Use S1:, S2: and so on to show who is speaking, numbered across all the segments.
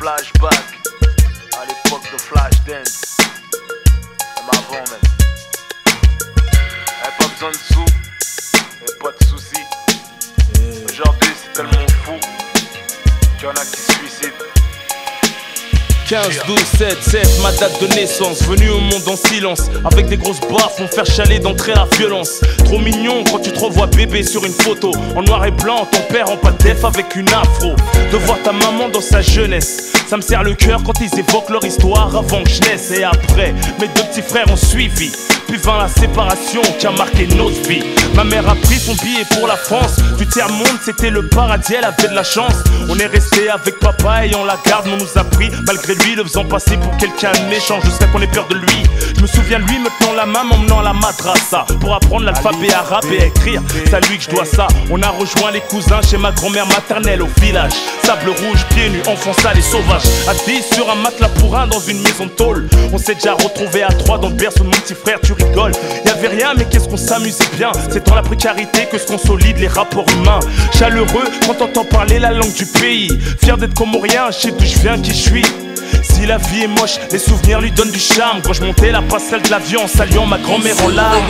S1: flashback à l'époque de Flashdance. Même avant même. Y'avait pas besoin de sous, y'avait pas de soucis. Aujourd'hui c'est tellement fou qu'il y en a qui se suicident.
S2: 15, 12, 7, 7, ma date de naissance. Venu au monde en silence, avec des grosses baffes, on faire chialer d'entrer la violence. Trop mignon quand tu te revois bébé sur une photo. En noir et blanc, ton père en pas def avec une afro. De voir ta maman dans sa jeunesse, ça me serre le cœur quand ils évoquent leur histoire avant que je naisse. Et après, mes deux petits frères ont suivi. Puis vint la séparation qui a marqué notre vie. Ma mère a pris son billet pour la France. Du tiers-monde, c'était le paradis, elle avait de la chance. On est resté avec papa et on la garde, on nous a pris malgré lui, le faisant passer pour quelqu'un de méchant jusqu'à qu'on ait peur de lui. Je me souviens de lui me tenant la main, m'emmenant à la madrasa pour apprendre l'alphabet arabe et à écrire. C'est à lui que je dois ça. On a rejoint les cousins chez ma grand-mère maternelle au village. Sable rouge, pieds nus, enfants sales et sauvages. Assis sur un matelas pour un dans une maison de tôle. On s'est déjà retrouvés à trois dans le berceau de mon petit frère, tu rigoles. Y'avait rien mais qu'est-ce qu'on s'amusait bien. C'est dans la précarité que se consolident les rapports humains. Chaleureux quand on entend parler la langue du pays. Fier d'être comorien, je sais d'où je viens, qui je suis. Si la vie est moche, les souvenirs lui donnent du charme. Quand je montais la passerelle de l'avion en saluant ma grand-mère en larmes.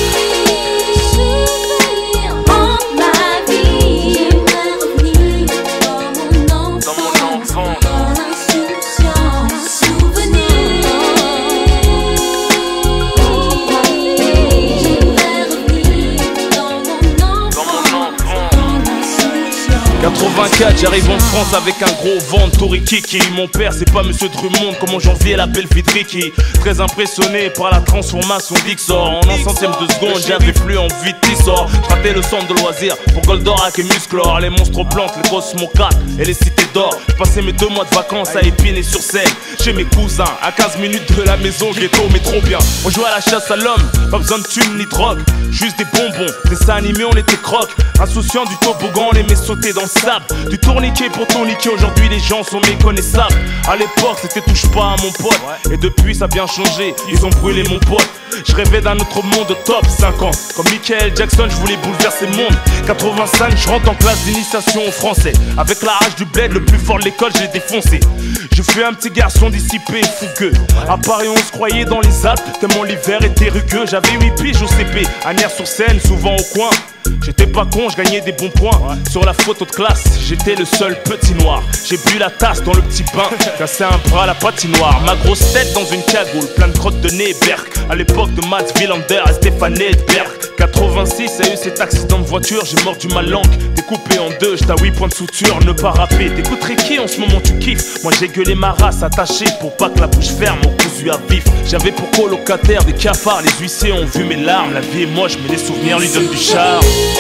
S2: En 84, j'arrive en France avec un gros vent de Torikiki. Mon père, c'est pas Monsieur Drummond, comment j'enviais la belle Vidriki. Très impressionné par la transformation d'Ixor. En un centième de seconde, j'avais plus envie de Tissor. Je ratais le centre de loisirs pour Goldorak et Musclor. Les monstres plantes, les Cosmo 4 et les cités d'or. J'ai passé mes 2 mois de vacances à Épinay-sur-Seine. Chez mes cousins, à 15 minutes de la maison, ghetto mais trop bien. On jouait à la chasse à l'homme, pas besoin de thunes ni drogue. Juste des bonbons, dessins animés, on était croque. Insouciant du toboggan, on aimait sauter dans le sable. Du tourniquet pour tourniquet, aujourd'hui les gens sont méconnaissables. À l'époque c'était touche pas à mon pote. Et depuis ça a bien changé, ils ont brûlé mon pote. Je rêvais d'un autre monde top 5 ans. Comme Michael Jackson, je voulais bouleverser le monde. 85, je rentre en classe d'initiation au français. Avec la rage du bled, le plus fort de l'école, j'ai défoncé. Je fus un petit garçon dissipé et fougueux. À Paris on se croyait dans les Alpes, tellement l'hiver était rugueux. J'avais 8 piges au CP, à Nières-sur-Seine, souvent au coin. J'étais pas con, je gagnais des bons points. Sur la photo de classe, j'étais le seul petit noir. J'ai bu la tasse dans le petit bain, cassé un bras à la patinoire. Ma grosse tête dans une cagoule, plein de crottes de nez Berk. À l'époque de Mats Wilander et Stéphane Edberg. 86, a eu cet accident de voiture, j'ai mordu ma langue. Découpé en deux, j'étais à 8 points de suture, ne pas rapper. T'écouterais qui en ce moment tu kiffes? Moi j'ai gueulé ma race attachée pour pas que la bouche ferme, mon cousu à vif. J'avais pour colocataire des cafards, les huissiers ont vu mes larmes. La vie est moche mais les souvenirs lui donnent du charme.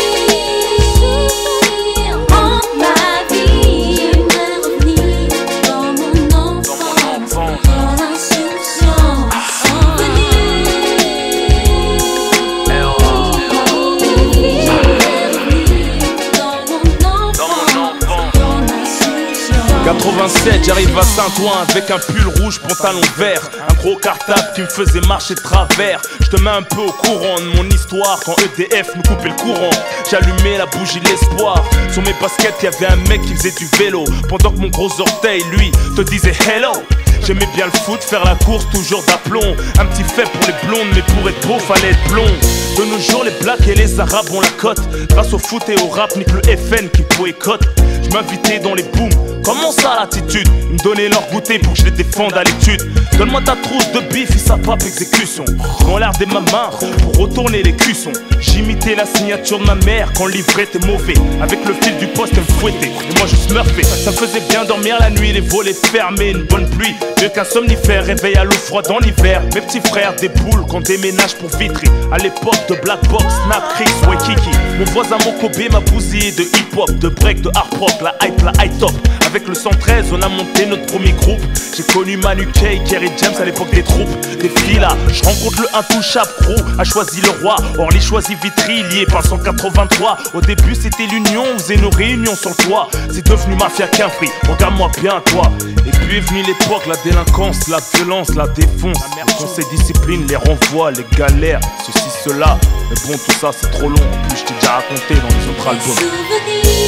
S2: 87, j'arrive à Saint-Ouen avec un pull rouge, pantalon vert. Un gros cartable qui me faisait marcher de travers. Je te mets un peu au courant de mon histoire. Quand EDF nous coupait le courant, j'allumais la bougie de l'espoir. Sur mes baskets, y'avait un mec qui faisait du vélo, pendant que mon gros orteil, lui, te disait hello. J'aimais bien le foot, faire la course, toujours d'aplomb. Un petit fait pour les blondes, mais pour être beau, fallait être blond. De nos jours, les blacks et les arabes ont la cote. Grâce au foot et au rap, nique le FN qui boycotte. Je m'invitais dans les booms, comment ça l'attitude? Ils me donnaient leur goûter pour que je les défende à l'étude. Donne-moi ta trousse de bif, il pape exécution. Quand l'air des ma main pour retourner les cuissons. J'imitais la signature de ma mère quand le livret était mauvais. Avec le fil du poste, elle me fouettait et moi je smurfais. Ça me faisait bien dormir la nuit, les volets fermés, une bonne pluie. Mieux qu'un somnifère, réveil à l'eau froide en hiver. Mes petits frères déboulent quand déménage pour Vitry. À l'époque de Black Box, Snap, Chris, Waikiki. Mon voisin Mokobé m'a bousillé de hip-hop, de break, de hard rock, la hype, la high top. Avec le 113, on a monté notre premier groupe. J'ai connu Manu Kay, Kerry James à l'époque des troupes. Des filles là, je rencontre le intouchable Crew, a choisi le roi. Orly choisit Vitry, lié par 183. Au début c'était l'union, on faisait nos réunions sur le toit. C'est devenu mafia qu'un prix, regarde-moi bien toi. Et puis est venue l'époque, la délinquance, la violence, la défonce. Le conseil discipline, les renvois, les galères, ceci, cela. Mais bon, tout ça c'est trop long, en plus je t'ai déjà raconté dans les autres albums.